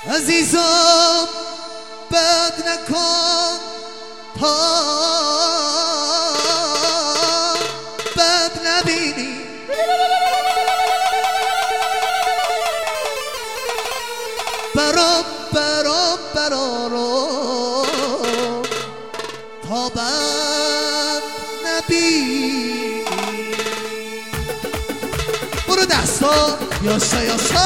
عزیزم بد نکن تا بد نبینی برام تا بد نبینی برو دستا یاسا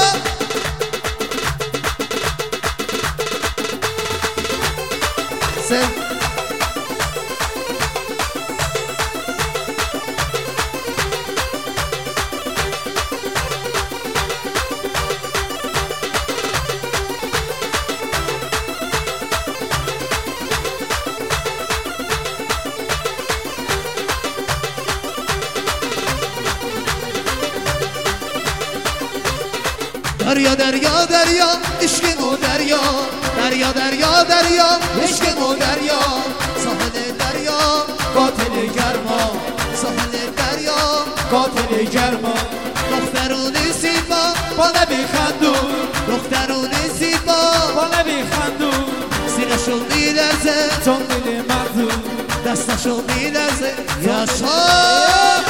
دریا دریا دریا عشق و دریا دریا دریا دریا عشق و دریا ساحل دریا قاتل گرما ساحل دریا قاتل گرما دخترون زیبا با لبی خندون دخترون زیبا با لبی خندون سینه‌شون میلرزه چون دل مردون دستشون میلرزه یاشا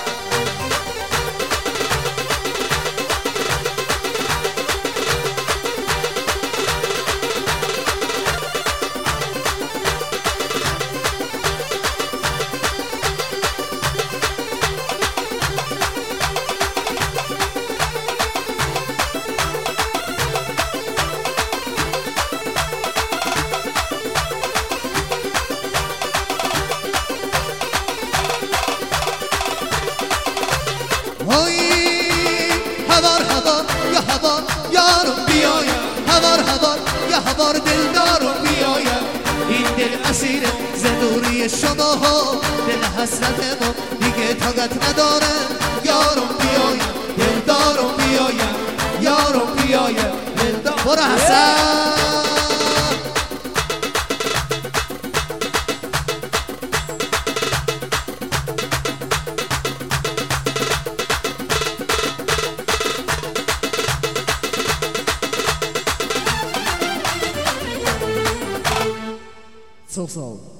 هوار یارم بیایم هوار یا هوار دلدارم بیایم این دل اسیر زندوری شما ها دل حسرت ما دیگه طاقت نداره یارم بیایم دلدارم بیایم یارم بیایم دلدارم برو حسن So.